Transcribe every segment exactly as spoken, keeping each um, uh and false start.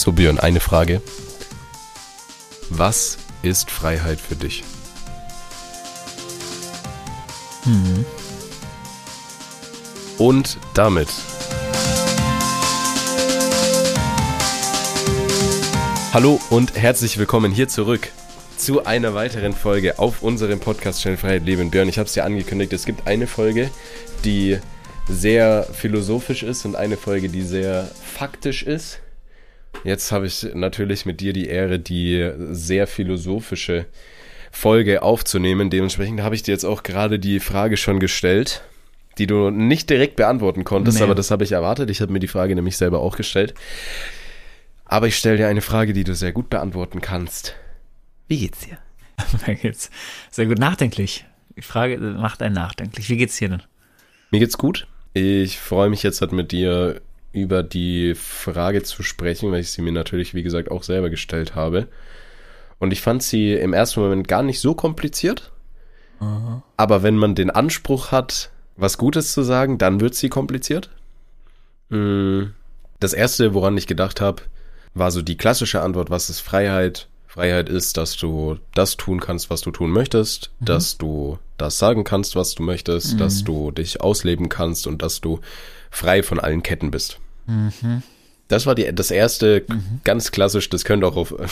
So Björn, eine Frage. Was ist Freiheit für dich? Hm. Und damit hallo und herzlich willkommen hier zurück zu einer weiteren Folge auf unserem Podcast Schnell Freiheit Leben. Björn, ich habe es dir angekündigt, es gibt eine Folge, die sehr philosophisch ist und eine Folge, die sehr faktisch ist. Jetzt habe ich natürlich mit dir die Ehre, die sehr philosophische Folge aufzunehmen. Dementsprechend habe ich dir jetzt auch gerade die Frage schon gestellt, die du nicht direkt beantworten konntest, nee. Aber das habe ich erwartet. Ich habe mir die Frage nämlich selber auch gestellt. Aber ich stelle dir eine Frage, die du sehr gut beantworten kannst. Wie geht's dir? Mir geht's sehr gut, nachdenklich. Die Frage macht einen nachdenklich. Wie geht's dir denn? Mir geht's gut. Ich freue mich jetzt halt mit dir über die Frage zu sprechen, weil ich sie mir natürlich, wie gesagt, auch selber gestellt habe. Und ich fand sie im ersten Moment gar nicht so kompliziert. Aha. Aber wenn man den Anspruch hat, was Gutes zu sagen, dann wird sie kompliziert. Das erste, woran ich gedacht habe, war so die klassische Antwort, was ist Freiheit? Freiheit ist, dass du das tun kannst, was du tun möchtest, mhm. dass du das sagen kannst, was du möchtest, mhm. dass du dich ausleben kannst und dass du frei von allen Ketten bist. Mhm. Das war die, das erste, mhm. ganz klassisch, das könnte auch auf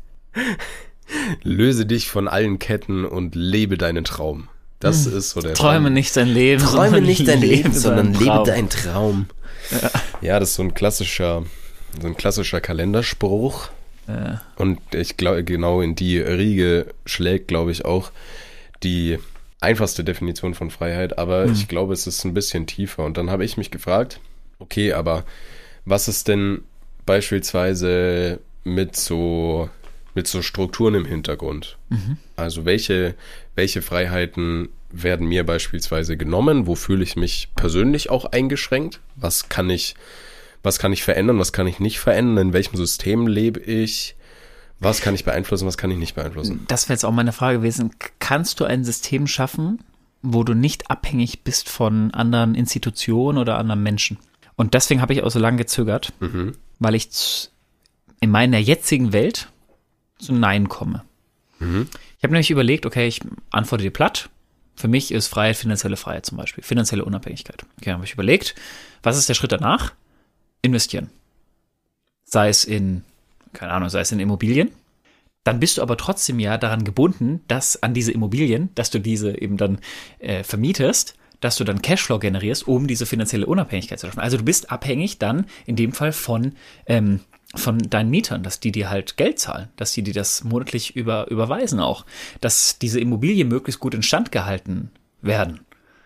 löse dich von allen Ketten und lebe deinen Traum. Das mhm. ist so der Träume Traum. nicht dein Leben. Träume nicht dein Leben, lebe sondern deinen lebe Traum. deinen Traum. Ja. Ja, das ist so ein klassischer, so ein klassischer Kalenderspruch. Ja. Und ich glaube, genau in die Riege schlägt, glaube ich, auch die einfachste Definition von Freiheit. Aber mhm. ich glaube, es ist ein bisschen tiefer. Und dann habe ich mich gefragt, okay, aber was ist denn beispielsweise mit so, mit so Strukturen im Hintergrund? Mhm. Also welche, welche Freiheiten werden mir beispielsweise genommen? Wo fühle ich mich persönlich auch eingeschränkt? Was kann ich Was kann ich verändern, was kann ich nicht verändern, in welchem System lebe ich, was kann ich beeinflussen, was kann ich nicht beeinflussen? Das wäre jetzt auch meine Frage gewesen. Kannst du ein System schaffen, wo du nicht abhängig bist von anderen Institutionen oder anderen Menschen? Und deswegen habe ich auch so lange gezögert, mhm. weil ich z- in meiner jetzigen Welt zu Nein komme. Mhm. Ich habe nämlich überlegt, okay, ich antworte dir platt. Für mich ist Freiheit finanzielle Freiheit zum Beispiel, finanzielle Unabhängigkeit. Okay, habe ich überlegt, was ist der Schritt danach? Investieren. Sei es in, keine Ahnung, sei es in Immobilien. Dann bist du aber trotzdem ja daran gebunden, dass an diese Immobilien, dass du diese eben dann äh, vermietest, dass du dann Cashflow generierst, um diese finanzielle Unabhängigkeit zu schaffen. Also du bist abhängig dann in dem Fall von, ähm, von deinen Mietern, dass die dir halt Geld zahlen, dass die dir das monatlich über, überweisen auch, dass diese Immobilien möglichst gut instand gehalten werden.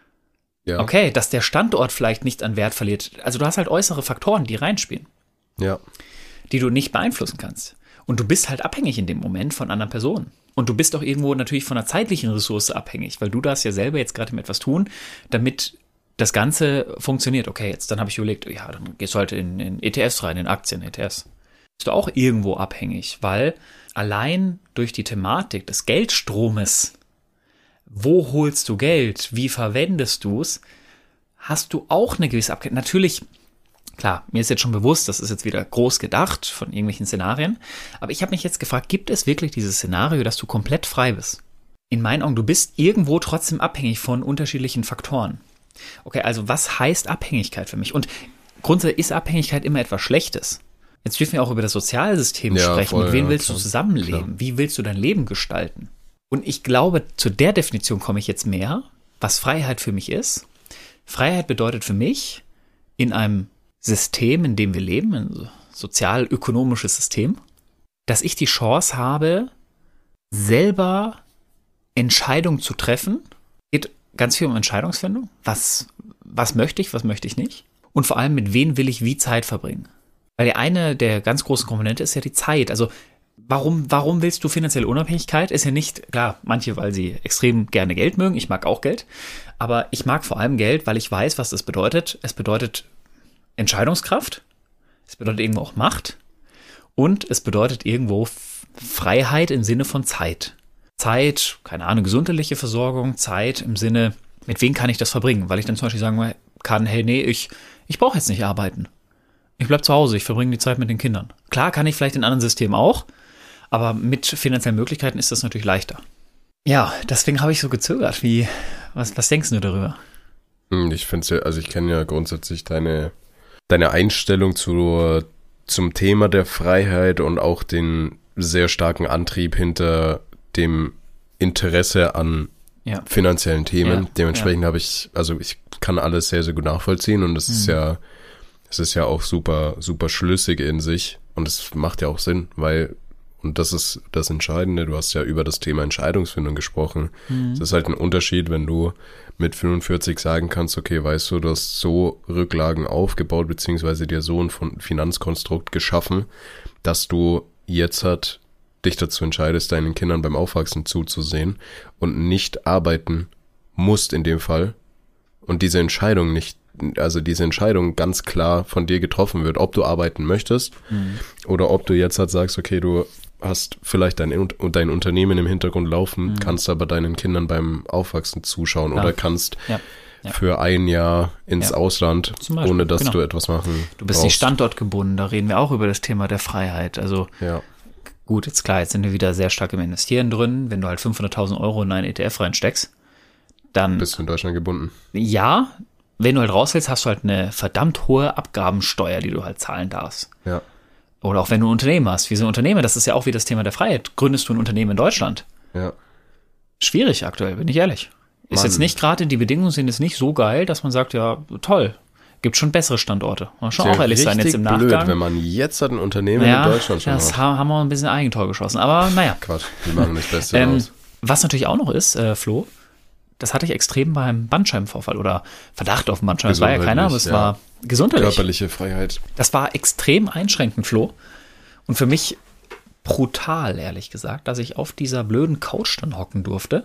Ja. Okay, dass der Standort vielleicht nicht an Wert verliert. Also du hast halt äußere Faktoren, die reinspielen. Ja. Die du nicht beeinflussen kannst. Und du bist halt abhängig in dem Moment von anderen Personen. Und du bist auch irgendwo natürlich von einer zeitlichen Ressource abhängig, weil du darfst ja selber jetzt gerade etwas tun, damit das Ganze funktioniert. Okay, jetzt dann habe ich überlegt, ja, dann gehst du halt in, in E T Fs rein, in Aktien, E T Fs. Bist du auch irgendwo abhängig, weil allein durch die Thematik des Geldstromes, wo holst du Geld, wie verwendest du es, hast du auch eine gewisse Abhängigkeit. Natürlich, klar, mir ist jetzt schon bewusst, das ist jetzt wieder groß gedacht von irgendwelchen Szenarien, aber ich habe mich jetzt gefragt, gibt es wirklich dieses Szenario, dass du komplett frei bist? In meinen Augen, du bist irgendwo trotzdem abhängig von unterschiedlichen Faktoren. Okay, also was heißt Abhängigkeit für mich? Und grundsätzlich ist Abhängigkeit immer etwas Schlechtes. Jetzt dürfen wir auch über das Sozialsystem ja, sprechen. Voll, Mit wem ja, willst klar. du zusammenleben? Klar. Wie willst du dein Leben gestalten? Und ich glaube, zu der Definition komme ich jetzt mehr, was Freiheit für mich ist. Freiheit bedeutet für mich, in einem System, in dem wir leben, ein sozial-ökonomisches System, dass ich die Chance habe, selber Entscheidungen zu treffen. Es geht ganz viel um Entscheidungsfindung. Was, was möchte ich, was möchte ich nicht? Und vor allem, mit wem will ich wie Zeit verbringen? Weil die eine der ganz großen Komponente ist ja die Zeit. Also Warum, warum willst du finanzielle Unabhängigkeit? Ist ja nicht, klar, manche, weil sie extrem gerne Geld mögen. Ich mag auch Geld. Aber ich mag vor allem Geld, weil ich weiß, was das bedeutet. Es bedeutet Entscheidungskraft. Es bedeutet irgendwo auch Macht. Und es bedeutet irgendwo Freiheit im Sinne von Zeit. Zeit, keine Ahnung, gesundheitliche Versorgung, Zeit im Sinne, mit wem kann ich das verbringen? Weil ich dann zum Beispiel sagen kann, hey, nee, ich, ich brauche jetzt nicht arbeiten. Ich bleib zu Hause, ich verbringe die Zeit mit den Kindern. Klar kann ich vielleicht in anderen Systemen auch, aber mit finanziellen Möglichkeiten ist das natürlich leichter. Ja, deswegen habe ich so gezögert. Wie, was, was denkst du darüber? Ich finde es ja, also ich kenne ja grundsätzlich deine, deine Einstellung zu, zum Thema der Freiheit und auch den sehr starken Antrieb hinter dem Interesse an ja. finanziellen Themen. Ja, Dementsprechend ja. habe ich, also ich kann alles sehr, sehr gut nachvollziehen und das mhm. ist ja, es ist ja auch super, super schlüssig in sich und es macht ja auch Sinn, weil, und das ist das Entscheidende, du hast ja über das Thema Entscheidungsfindung gesprochen. Mhm. Es ist halt ein Unterschied, wenn du mit fünfundvierzig sagen kannst, okay, weißt du, du hast so Rücklagen aufgebaut, beziehungsweise dir so ein Finanzkonstrukt geschaffen, dass du jetzt halt dich dazu entscheidest, deinen Kindern beim Aufwachsen zuzusehen und nicht arbeiten musst in dem Fall und diese Entscheidung nicht, also diese Entscheidung ganz klar von dir getroffen wird, ob du arbeiten möchtest mhm. oder ob du jetzt halt sagst, okay, du hast vielleicht dein, dein Unternehmen im Hintergrund laufen, mhm. kannst aber deinen Kindern beim Aufwachsen zuschauen ja. oder kannst ja. Ja. für ein Jahr ins ja. Ausland, ohne dass genau. du etwas machen Du bist brauchst. Nicht standortgebunden, da reden wir auch über das Thema der Freiheit, also ja. Gut, jetzt klar, jetzt sind wir wieder sehr stark im Investieren drin. Wenn du halt fünfhunderttausend Euro in einen E T F reinsteckst, dann... Bist du in Deutschland gebunden. Ja, wenn du halt rausfällst, hast du halt eine verdammt hohe Abgabensteuer, die du halt zahlen darfst. Ja. Oder auch wenn du ein Unternehmen hast. Wie so ein Unternehmen, das ist ja auch wie das Thema der Freiheit. Gründest du ein Unternehmen in Deutschland? Ja. Schwierig aktuell, bin ich ehrlich. Ist Mann. Jetzt nicht gerade, die Bedingungen sind jetzt nicht so geil, dass man sagt, ja, toll. Gibt schon bessere Standorte. Muss schon auch ehrlich sein, jetzt im Nachgang. Blöd, wenn man jetzt hat ein Unternehmen ja, in Deutschland schon das hat. haben wir ein bisschen Eigentor geschossen. Aber naja. Quatsch, wir machen das Beste ähm, raus. Was natürlich auch noch ist, äh, Flo, das hatte ich extrem beim Bandscheibenvorfall oder Verdacht auf einen Bandscheiben. Es war ja keiner, aber es ja. war gesundheitlich. Körperliche Freiheit. Das war extrem einschränkend, Flo. Und für mich brutal, ehrlich gesagt, dass ich auf dieser blöden Couch dann hocken durfte.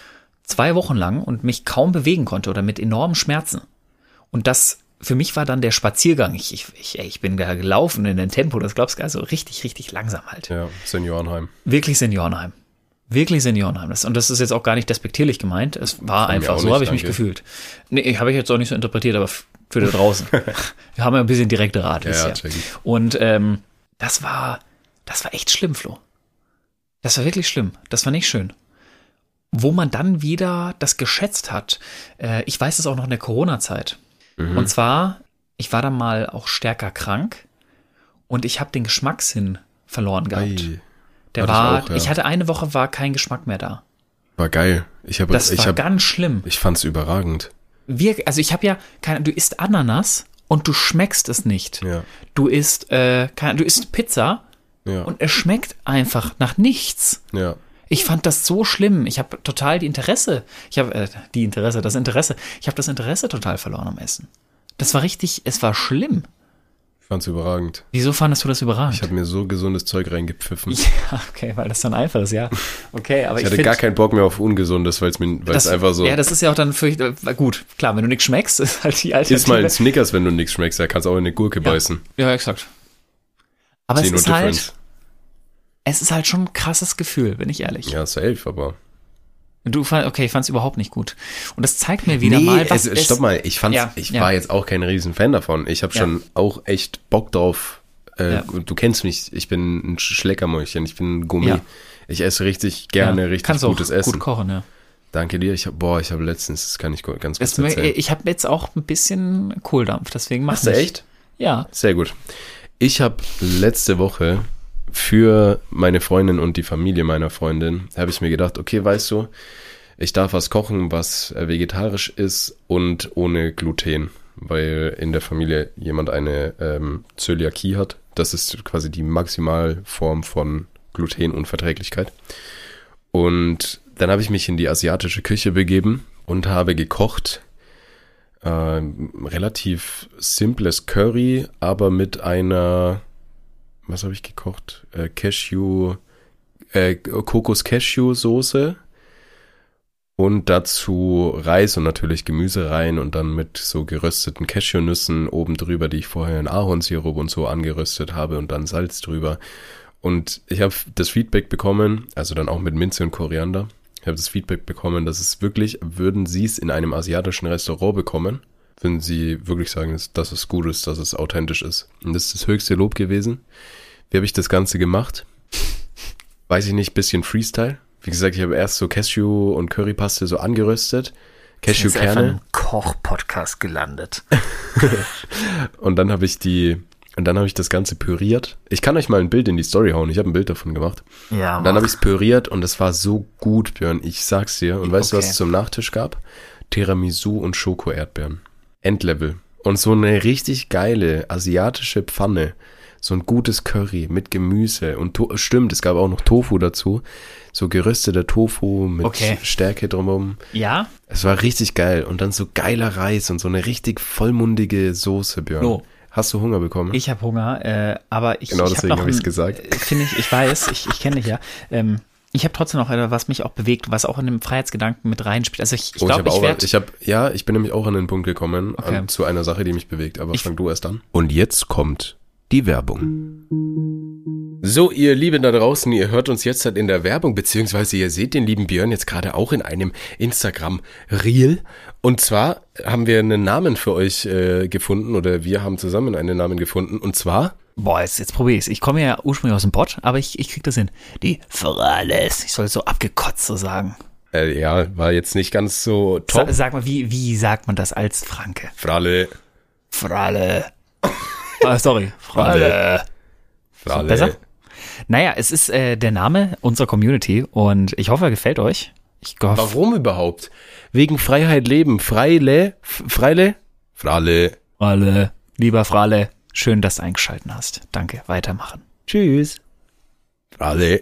Zwei Wochen lang und mich kaum bewegen konnte oder mit enormen Schmerzen. Und das für mich war dann der Spaziergang. Ich, ich, ich, ich bin da gelaufen in den Tempo, das glaubst du, also richtig, richtig langsam halt. Ja, Seniorenheim. Wirklich Seniorenheim. Wirklich Seniorenheim. Das, und das ist jetzt auch gar nicht despektierlich gemeint. Es war Von einfach, so habe ich mich gefühlt. Nee, habe ich jetzt auch nicht so interpretiert, aber für da draußen. Wir haben ja ein bisschen direkte Rat. Ja, ja, und ähm, das war, das war echt schlimm, Flo. Das war wirklich schlimm. Das war nicht schön. Wo man dann wieder das geschätzt hat. Äh, ich weiß es auch noch in der Corona-Zeit. Mhm. Und zwar, ich war dann mal auch stärker krank und ich habe den Geschmackssinn verloren gehabt. Ei, Der war, ich, auch, ja. ich hatte eine Woche, war kein Geschmack mehr da. War geil. Ich hab, das ich war hab, ganz schlimm. Ich fand's überragend. Wir, also ich habe ja, keine, du isst Ananas und du schmeckst es nicht. Ja. Du isst, äh, keine, du isst Pizza ja. und es schmeckt einfach nach nichts. Ja. Ich fand das so schlimm. Ich habe total die Interesse, ich habe äh, die Interesse, das Interesse, ich habe das Interesse total verloren am Essen. Das war richtig, es war schlimm. Ich fand's überragend. Wieso fandest du das überragend? Ich habe mir so gesundes Zeug reingepfiffen. Ja, okay, weil das dann einfach ist, ja. Okay, aber ich, ich hatte find, gar keinen Bock mehr auf Ungesundes, weil es mir, weil es einfach so. Ja, das ist ja auch dann für, gut, klar, wenn du nichts schmeckst, ist halt die Alternative. Iss mal einen Snickers, wenn du nichts schmeckst, da kannst du auch in eine Gurke ja. beißen. Ja, exakt. Aber See es ist difference. halt, es ist halt schon ein krasses Gefühl, bin ich ehrlich. Ja, safe, aber. Du fand, okay, ich fand's überhaupt nicht gut. Und das zeigt mir wieder nee, mal, was es, stopp mal, ich fand's, ja, ich ja. war jetzt auch kein riesen Fan davon. Ich habe ja. schon auch echt Bock drauf. Äh, Ja. Du kennst mich, ich bin ein Schleckermäulchen, ich bin ein Gummi. Ja. Ich esse richtig gerne ja. richtig Kannst gutes auch Essen. gut kochen, ja. Danke dir. Ich hab, boah, ich habe letztens, das kann ich ganz kurz Das, erzählen. ich habe jetzt auch ein bisschen Kohldampf, deswegen mach Hast du nicht. echt? Ja. Sehr gut. Ich habe letzte Woche für meine Freundin und die Familie meiner Freundin, habe ich mir gedacht, okay, weißt du, ich darf was kochen, was vegetarisch ist und ohne Gluten, weil in der Familie jemand eine ähm, Zöliakie hat. Das ist quasi die Maximalform von Glutenunverträglichkeit. Und dann habe ich mich in die asiatische Küche begeben und habe gekocht. Äh, relativ simples Curry, aber mit einer, was habe ich gekocht? Äh, Cashew, äh, Kokos-Cashew-Soße. Und dazu Reis und natürlich Gemüse rein und dann mit so gerösteten Cashewnüssen oben drüber, die ich vorher in Ahornsirup und so angeröstet habe und dann Salz drüber. Und ich habe das Feedback bekommen, also dann auch mit Minze und Koriander, ich habe das Feedback bekommen, dass es wirklich, würden Sie es in einem asiatischen Restaurant bekommen, wenn sie wirklich sagen, dass, dass es gut ist, dass es authentisch ist. Und das ist das höchste Lob gewesen. Wie habe ich das Ganze gemacht? Weiß ich nicht, bisschen Freestyle. Wie gesagt, ich habe erst so Cashew und Currypaste so angeröstet. Cashewkerne. Ist einfach im Koch-Podcast gelandet. Und dann habe ich die, und dann habe ich das Ganze püriert. Ich kann euch mal ein Bild in die Story hauen. Ich habe ein Bild davon gemacht. Ja. Und dann habe ich es püriert und es war so gut, Björn. Ich sag's dir. Und weißt du, Okay. was es zum Nachtisch gab? Tiramisu und Schoko-Erdbeeren. Endlevel. Und so eine richtig geile asiatische Pfanne. So ein gutes Curry mit Gemüse. Und to- stimmt, es gab auch noch Tofu dazu. So gerösteter Tofu mit Okay. Stärke drumherum. Ja? Es war richtig geil. Und dann so geiler Reis und so eine richtig vollmundige Soße, Björn. No. Hast du Hunger bekommen? Ich habe Hunger, äh, aber ich, Genau ich deswegen habe habe ich's ein- gesagt. äh, Finde ich, ich weiß, ich, ich kenne dich ja. Ähm, ich habe trotzdem noch etwas, was mich auch bewegt, was auch in dem Freiheitsgedanken mit reinspielt. Also ich, ich Oh, glaube, hab ich, auch- werde... ich habe, ja, ich bin nämlich auch an den Punkt gekommen, Okay. an, zu einer Sache, die mich bewegt. Aber Ich- fang du erst an. Und jetzt kommt die Werbung. So, ihr Lieben da draußen, ihr hört uns jetzt halt in der Werbung, beziehungsweise ihr seht den lieben Björn jetzt gerade auch in einem Instagram-Reel. Und zwar haben wir einen Namen für euch äh, gefunden, oder wir haben zusammen einen Namen gefunden. Und zwar, Boah, jetzt, jetzt probiere ich's. Ich komme ja ursprünglich aus dem Bot, aber ich, ich krieg das hin. Die Frales. Ich soll es so abgekotzt so sagen. äh, ja, war jetzt nicht ganz so top. Sa sag mal, wie, wie sagt man das als Franke? Fralle, Frale. Ah, sorry. Frale. Fralle. Besser? Naja, es ist äh, der Name unserer Community und ich hoffe, er gefällt euch. Ich hoffe, Warum überhaupt? Wegen Freiheit leben. Freile, F- Freile, Fralle. Frale, lieber Frale, schön, dass du eingeschalten hast. Danke, weitermachen. Tschüss. Fralle.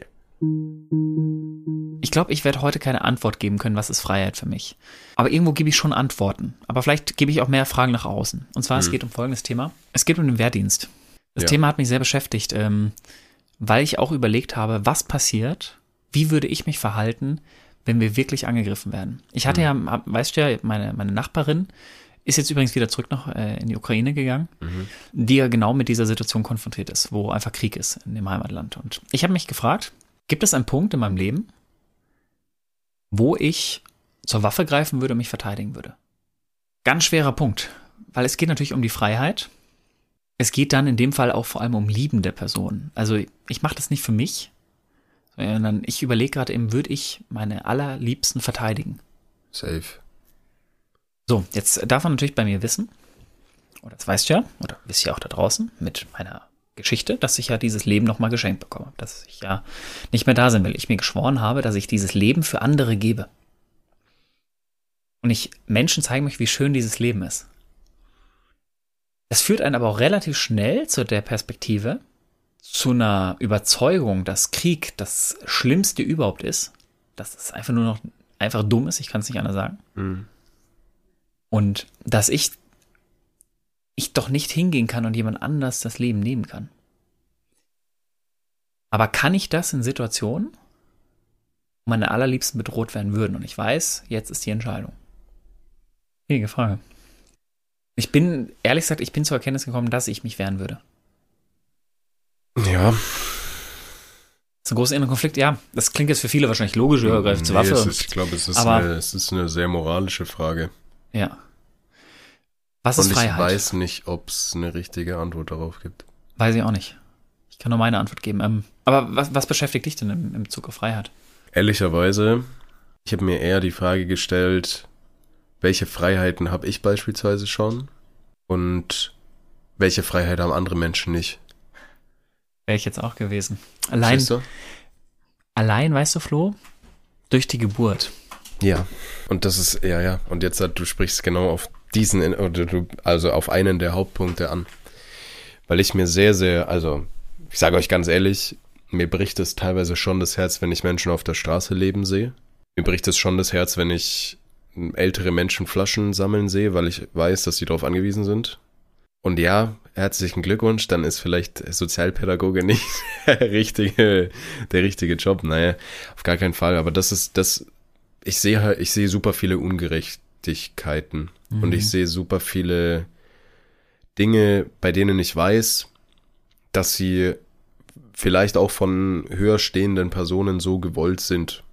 Ich glaube, ich werde heute keine Antwort geben können, was ist Freiheit für mich. Aber irgendwo gebe ich schon Antworten. Aber vielleicht gebe ich auch mehr Fragen nach außen. Und zwar, es geht um folgendes Thema. Es geht um den Wehrdienst. Das Ja. Thema hat mich sehr beschäftigt, ähm, weil ich auch überlegt habe, was passiert, wie würde ich mich verhalten, wenn wir wirklich angegriffen werden. Ich hatte ja, hab- weißt du ja, meine, meine Nachbarin ist jetzt übrigens wieder zurück noch äh, in die Ukraine gegangen, die ja genau mit dieser Situation konfrontiert ist, wo einfach Krieg ist in dem Heimatland. Und ich habe mich gefragt, gibt es einen Punkt in meinem Leben, wo ich zur Waffe greifen würde und mich verteidigen würde? Ganz schwerer Punkt, weil es geht natürlich um die Freiheit. Es geht dann in dem Fall auch vor allem um liebende Personen. Also ich mache das nicht für mich, sondern ich überlege gerade eben, würde ich meine allerliebsten verteidigen? Safe. So, jetzt darf man natürlich bei mir wissen, oder das weißt du ja, oder wisst ihr auch da draußen, mit meiner Geschichte, dass ich ja dieses Leben nochmal geschenkt bekomme, dass ich ja nicht mehr da sein will. Ich mir geschworen habe, dass ich dieses Leben für andere gebe. Und ich Menschen zeigen möchte, wie schön dieses Leben ist. Das führt einen aber auch relativ schnell zu der Perspektive, zu einer Überzeugung, dass Krieg das Schlimmste überhaupt ist, dass es einfach nur noch einfach dumm ist, ich kann es nicht anders sagen. Mhm. Und dass ich, ich doch nicht hingehen kann und jemand anders das Leben nehmen kann. Aber kann ich das in Situationen, wo meine Allerliebsten bedroht werden würden? Und ich weiß, jetzt ist die Entscheidung. Schwierige Frage. Ich bin, ehrlich gesagt, ich bin zur Erkenntnis gekommen, dass ich mich wehren würde. Ja. Das ist ein großer innerer Konflikt. Ja, das klingt jetzt für viele wahrscheinlich logisch, ja, greift zur Nee, Waffe. es ist, ich glaube, es, ist Aber- eine- es ist eine sehr moralische Frage. Ja. Was Und ist ich Freiheit? weiß nicht, ob es eine richtige Antwort darauf gibt. Weiß ich auch nicht. Ich kann nur meine Antwort geben. Ähm, aber was, was beschäftigt dich denn im, im Bezug auf Freiheit? Ehrlicherweise, ich habe mir eher die Frage gestellt, welche Freiheiten habe ich beispielsweise schon und welche Freiheit haben andere Menschen nicht. Wäre ich jetzt auch gewesen. Allein, Verstehst du? allein, weißt du, Flo, durch die Geburt. Ja. Und das ist, ja, ja. Und jetzt, du sprichst genau auf diesen, oder du, also auf einen der Hauptpunkte an. Weil ich mir sehr, sehr, also, ich sage euch ganz ehrlich, mir bricht es teilweise schon das Herz, wenn ich Menschen auf der Straße leben sehe. Mir bricht es schon das Herz, wenn ich ältere Menschen Flaschen sammeln sehe, weil ich weiß, dass sie darauf angewiesen sind. Und ja, herzlichen Glückwunsch, dann ist vielleicht Sozialpädagoge nicht der richtige, der richtige Job. Naja, auf gar keinen Fall. Aber das ist, das, ich sehe halt, ich sehe super viele Ungerechtigkeiten. Mhm. Und ich sehe super viele Dinge, bei denen ich weiß, dass sie vielleicht auch von höher stehenden Personen so gewollt sind.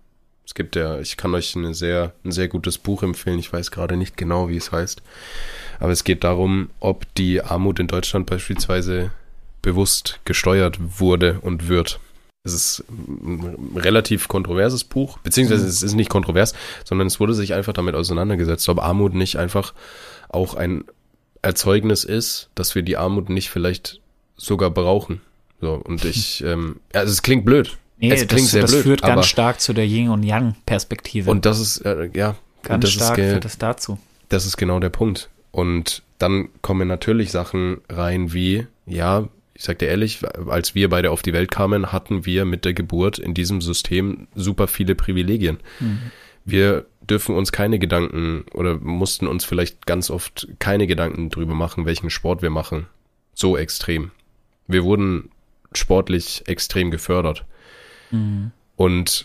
Es gibt ja, ich kann euch eine sehr, ein sehr gutes Buch empfehlen. Ich weiß gerade nicht genau, wie es heißt. Aber es geht darum, ob die Armut in Deutschland beispielsweise bewusst gesteuert wurde und wird. Es ist ein relativ kontroverses Buch, beziehungsweise es ist nicht kontrovers, sondern es wurde sich einfach damit auseinandergesetzt, ob Armut nicht einfach auch ein Erzeugnis ist, dass wir die Armut nicht vielleicht sogar brauchen. So, und ich, ähm, also es klingt blöd. Nee, es klingt das, sehr das blöd, führt aber ganz stark zu der Yin- und Yang-Perspektive. Und das ist, äh, ja, ganz das stark ist ge- führt das dazu. Das ist genau der Punkt. Und dann kommen natürlich Sachen rein wie, ja, ich sag dir ehrlich, als wir beide auf die Welt kamen, hatten wir mit der Geburt in diesem System super viele Privilegien. Mhm. Wir dürfen uns keine Gedanken oder mussten uns vielleicht ganz oft keine Gedanken drüber machen, welchen Sport wir machen. So extrem. Wir wurden sportlich extrem gefördert. Mhm. Und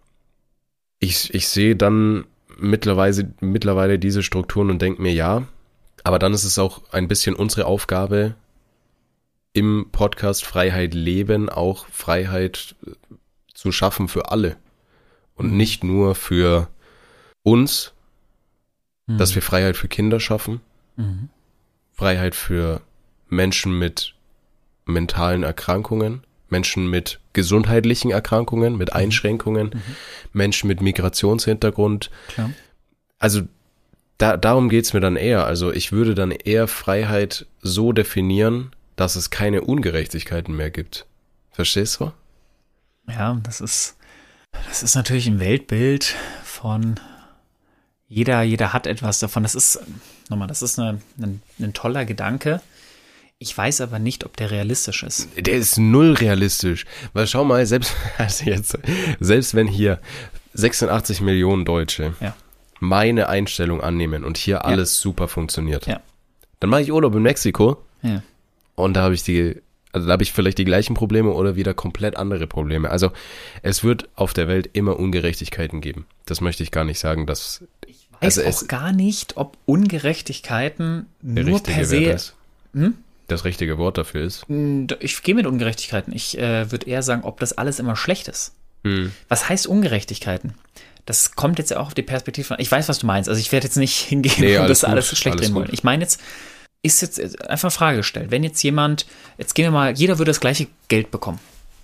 ich, ich sehe dann mittlerweile, mittlerweile diese Strukturen und denke mir, ja, aber dann ist es auch ein bisschen unsere Aufgabe, im Podcast Freiheit leben, auch Freiheit zu schaffen für alle. Und mhm. nicht nur für uns, mhm. dass wir Freiheit für Kinder schaffen, mhm. Freiheit für Menschen mit mentalen Erkrankungen, Menschen mit gesundheitlichen Erkrankungen, mit Einschränkungen, mhm. Menschen mit Migrationshintergrund. Klar. Also da, darum geht's mir dann eher. Also ich würde dann eher Freiheit so definieren, dass es keine Ungerechtigkeiten mehr gibt. Verstehst du? Ja, das ist, das ist natürlich ein Weltbild von jeder, jeder hat etwas davon. Das ist, nochmal, das ist eine, ein, ein toller Gedanke. Ich weiß aber nicht, ob der realistisch ist. Der ist null realistisch. Weil schau mal, selbst, also jetzt, selbst wenn hier sechsundachtzig Millionen Deutsche ja. meine Einstellung annehmen und hier ja. alles super funktioniert, ja. dann mache ich Urlaub in Mexiko ja. und da habe ich die, also da habe ich vielleicht die gleichen Probleme oder wieder komplett andere Probleme. Also es wird auf der Welt immer Ungerechtigkeiten geben. Das möchte ich gar nicht sagen, dass ich weiß also auch es, gar nicht, ob Ungerechtigkeiten der nur richtige per se Wert ist. Hm? Das richtige Wort dafür ist. Ich gehe mit Ungerechtigkeiten. Ich äh, würde eher sagen, ob das alles immer schlecht ist. Hm. Was heißt Ungerechtigkeiten? Das kommt jetzt ja auch auf die Perspektive von, ich weiß, was du meinst. Also ich werde jetzt nicht hingehen nee, und alles das gut, alles schlecht alles reden gut. wollen. Ich meine jetzt, ist jetzt einfach eine Frage gestellt. Wenn jetzt jemand, jetzt gehen wir mal, jeder würde das gleiche Geld bekommen.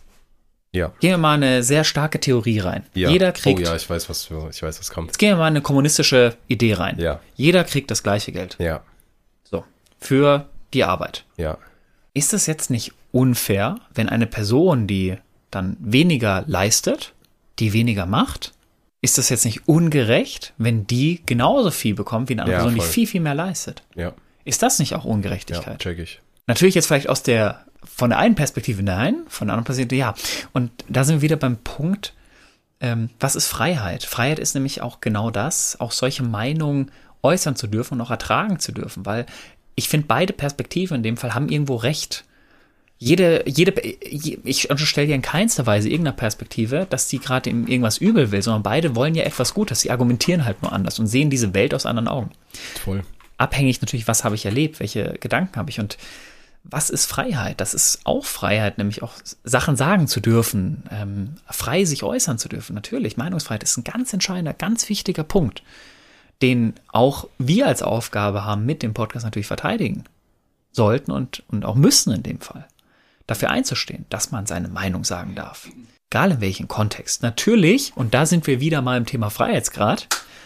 Ja. Gehen wir mal eine sehr starke Theorie rein. Ja. Jeder kriegt. Oh ja, ich weiß, was du, ich weiß, was kommt. Jetzt gehen wir mal eine kommunistische Idee rein. Ja. Jeder kriegt das gleiche Geld. Ja. So. Für die Arbeit. Ja. Ist es jetzt nicht unfair, wenn eine Person, die dann weniger leistet, die weniger macht, ist das jetzt nicht ungerecht, wenn die genauso viel bekommt wie eine andere Ja, Person, die voll. viel, viel mehr leistet? Ja. Ist das nicht auch Ja, Ungerechtigkeit? check ich. Natürlich jetzt vielleicht aus der, von der einen Perspektive nein, von der anderen Perspektive ja. Und da sind wir wieder beim Punkt, ähm, was ist Freiheit? Freiheit ist nämlich auch genau das, auch solche Meinungen äußern zu dürfen und auch ertragen zu dürfen, weil ich finde, beide Perspektiven in dem Fall haben irgendwo recht. Jede, jede, ich unterstelle ja in keinster Weise irgendeiner Perspektive, dass die gerade irgendwas übel will, sondern beide wollen ja etwas Gutes. Sie argumentieren halt nur anders und sehen diese Welt aus anderen Augen. Voll. Abhängig natürlich, was habe ich erlebt, welche Gedanken habe ich und was ist Freiheit? Das ist auch Freiheit, nämlich auch Sachen sagen zu dürfen, ähm, frei sich äußern zu dürfen. Natürlich, Meinungsfreiheit ist ein ganz entscheidender, ganz wichtiger Punkt, den auch wir als Aufgabe haben, mit dem Podcast natürlich verteidigen sollten und, und auch müssen in dem Fall. Dafür einzustehen, dass man seine Meinung sagen darf. Egal in welchem Kontext. Natürlich, und da sind wir wieder mal im Thema Freiheitsgrad,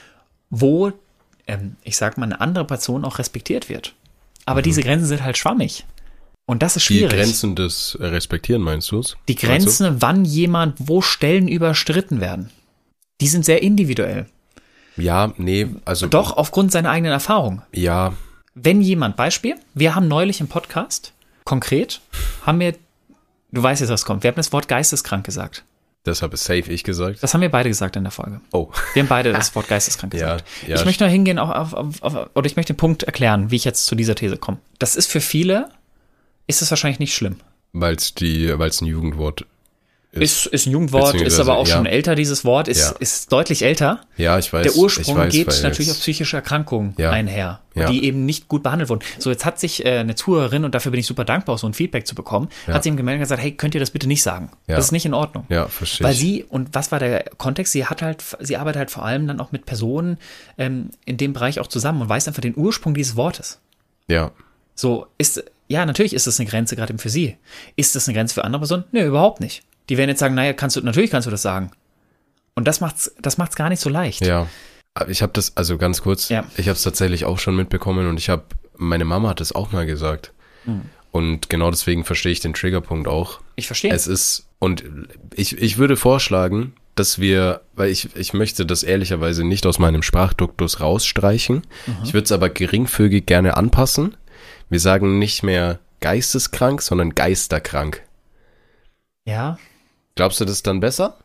wo, ähm, ich sag mal, eine andere Person auch respektiert wird. Aber mhm. diese Grenzen sind halt schwammig. Und das ist schwierig. Die Grenzen des Respektieren, meinst du es? Die Grenzen, wann jemand, wo Stellen überstritten werden, die sind sehr individuell. Ja, nee, also. Doch, aufgrund seiner eigenen Erfahrung. Ja. Wenn jemand, Beispiel, wir haben neulich im Podcast, konkret, haben wir, du weißt jetzt, was kommt, wir haben das Wort geisteskrank gesagt. Das habe safe ich gesagt. Das haben wir beide gesagt in der Folge. Oh. Wir haben beide das Wort geisteskrank gesagt. Ja, ja. Ich möchte noch hingehen, auf, auf, auf, auf, oder ich möchte den Punkt erklären, wie ich jetzt zu dieser These komme. Das ist für viele, ist es wahrscheinlich nicht schlimm. Weil es die, weil es ein Jugendwort Ist, ist ein Jugendwort, ist aber auch ja. schon älter, dieses Wort, ist, ja. ist deutlich älter. Ja, ich weiß. Der Ursprung ich weiß, geht natürlich auf psychische Erkrankungen ja. einher, ja. die eben nicht gut behandelt wurden. So, jetzt hat sich äh, eine Zuhörerin, und dafür bin ich super dankbar, auch so ein Feedback zu bekommen, ja. hat sie ihm gemeldet und gesagt, hey, könnt ihr das bitte nicht sagen? Ja. Das ist nicht in Ordnung. Ja, verstehe. Weil sie, und was war der Kontext? Sie hat halt, sie arbeitet halt vor allem dann auch mit Personen ähm, in dem Bereich auch zusammen und weiß einfach den Ursprung dieses Wortes. Ja. So, ist, ja, natürlich ist das eine Grenze gerade eben für sie. Ist das eine Grenze für andere Personen? Nee, überhaupt nicht. Die werden jetzt sagen, naja, kannst du, natürlich kannst du das sagen. Und das macht's, das macht's gar nicht so leicht. Ja, ich habe das, also ganz kurz, ja. ich habe es tatsächlich auch schon mitbekommen und ich habe, meine Mama hat das auch mal gesagt. Mhm. Und genau deswegen verstehe ich den Triggerpunkt auch. Ich verstehe. Es ist, und ich, ich würde vorschlagen, dass wir, weil ich, ich möchte das ehrlicherweise nicht aus meinem Sprachduktus rausstreichen. Mhm. Ich würde es aber geringfügig gerne anpassen. Wir sagen nicht mehr geisteskrank, sondern geisterkrank. Ja. Glaubst du, das ist dann besser?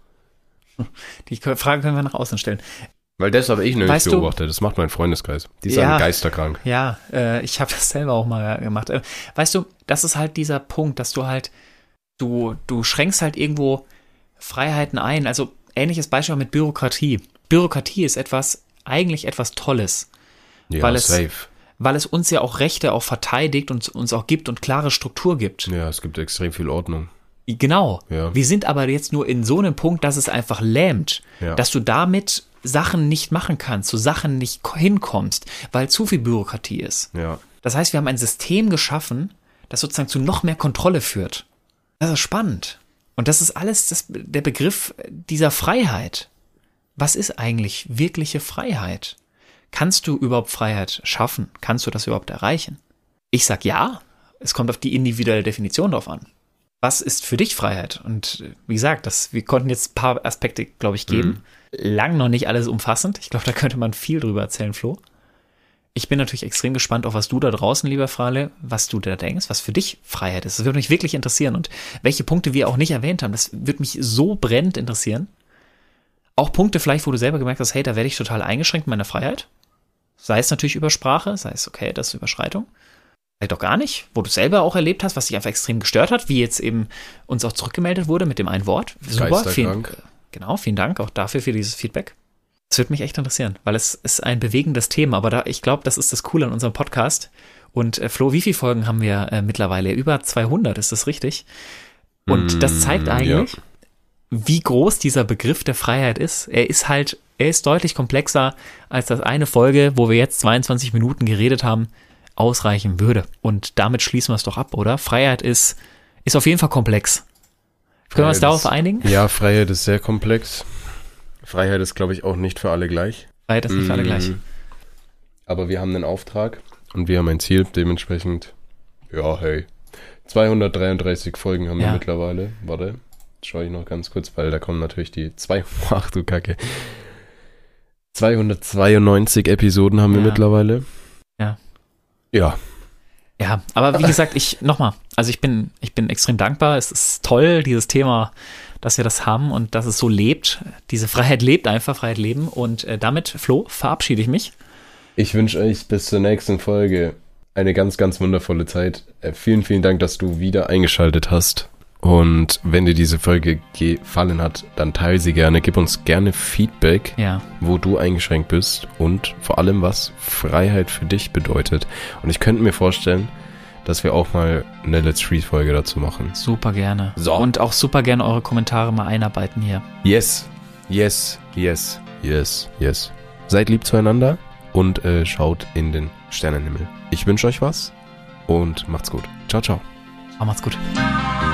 Die Frage können wir nach außen stellen. Weil das habe ich nämlich weißt beobachtet. Du, das macht mein Freundeskreis. Die sagen ja, geisterkrank. Ja, äh, ich habe das selber auch mal gemacht. Äh, weißt du, das ist halt dieser Punkt, dass du halt, du, du schränkst halt irgendwo Freiheiten ein. Also ähnliches Beispiel mit Bürokratie. Bürokratie ist etwas, eigentlich etwas Tolles. Ja, weil es, safe. Weil es uns ja auch Rechte auch verteidigt und uns auch gibt und klare Struktur gibt. Ja, es gibt extrem viel Ordnung. Genau. Ja. Wir sind aber jetzt nur in so einem Punkt, dass es einfach lähmt, ja. dass du damit Sachen nicht machen kannst, zu Sachen nicht hinkommst, weil zu viel Bürokratie ist. Ja. Das heißt, wir haben ein System geschaffen, das sozusagen zu noch mehr Kontrolle führt. Das ist spannend. Und das ist alles das, der Begriff dieser Freiheit. Was ist eigentlich wirkliche Freiheit? Kannst du überhaupt Freiheit schaffen? Kannst du das überhaupt erreichen? Ich sag ja. Es kommt auf die individuelle Definition drauf an. Was ist für dich Freiheit? Und wie gesagt, das, wir konnten jetzt ein paar Aspekte, glaube ich, geben. Mhm. Lang noch nicht alles umfassend. Ich glaube, da könnte man viel drüber erzählen, Flo. Ich bin natürlich extrem gespannt auf was du da draußen, lieber Frale, was du da denkst, was für dich Freiheit ist. Das würde mich wirklich interessieren. Und welche Punkte wir auch nicht erwähnt haben, das würde mich so brennend interessieren. Auch Punkte vielleicht, wo du selber gemerkt hast, hey, da werde ich total eingeschränkt in meiner Freiheit. Sei es natürlich über Sprache, sei es okay, das ist Überschreitung. Vielleicht auch gar nicht, wo du selber auch erlebt hast, was dich einfach extrem gestört hat, wie jetzt eben uns auch zurückgemeldet wurde mit dem einen Wort. Super, vielen, genau, vielen Dank auch dafür, für dieses Feedback. Das würde mich echt interessieren, weil es ist ein bewegendes Thema, aber da, ich glaube, das ist das Coole an unserem Podcast. Und äh, Flo, wie viele Folgen haben wir äh, mittlerweile? Über zweihundert, ist das richtig? Und mm, das zeigt eigentlich, ja. wie groß dieser Begriff der Freiheit ist. Er ist halt, er ist deutlich komplexer als das eine Folge, wo wir jetzt zweiundzwanzig Minuten geredet haben, ausreichen würde. Und damit schließen wir es doch ab, oder? Freiheit ist, ist auf jeden Fall komplex. Können wir uns darauf einigen? Ja, Freiheit ist sehr komplex. Freiheit ist, glaube ich, auch nicht für alle gleich. Freiheit ist nicht für alle gleich. Aber wir haben einen Auftrag und wir haben ein Ziel. Dementsprechend, ja, hey. zweihundertdreiunddreißig Folgen haben ja. wir mittlerweile. Warte, jetzt schaue ich noch ganz kurz, weil da kommen natürlich die zwei, ach du Kacke. zweihundertzweiundneunzig Episoden haben wir ja. mittlerweile. Ja. Ja. Ja, aber wie gesagt, ich, nochmal, also ich bin, ich bin extrem dankbar. Es ist toll, dieses Thema, dass wir das haben und dass es so lebt. Diese Freiheit lebt einfach, Freiheit leben. Und äh, damit, Flo, verabschiede ich mich. Ich wünsche euch bis zur nächsten Folge eine ganz, ganz wundervolle Zeit. Äh, vielen, vielen Dank, dass du wieder eingeschaltet hast. Und wenn dir diese Folge gefallen hat, dann teile sie gerne. Gib uns gerne Feedback, ja. wo du eingeschränkt bist und vor allem, was Freiheit für dich bedeutet. Und ich könnte mir vorstellen, dass wir auch mal eine Let's Freeze-Folge dazu machen. Super gerne. So. Und auch super gerne eure Kommentare mal einarbeiten hier. Yes, yes, yes, yes, yes. Seid lieb zueinander und äh, schaut in den Sternenhimmel. Ich wünsche euch was und macht's gut. Ciao, ciao. Macht's gut.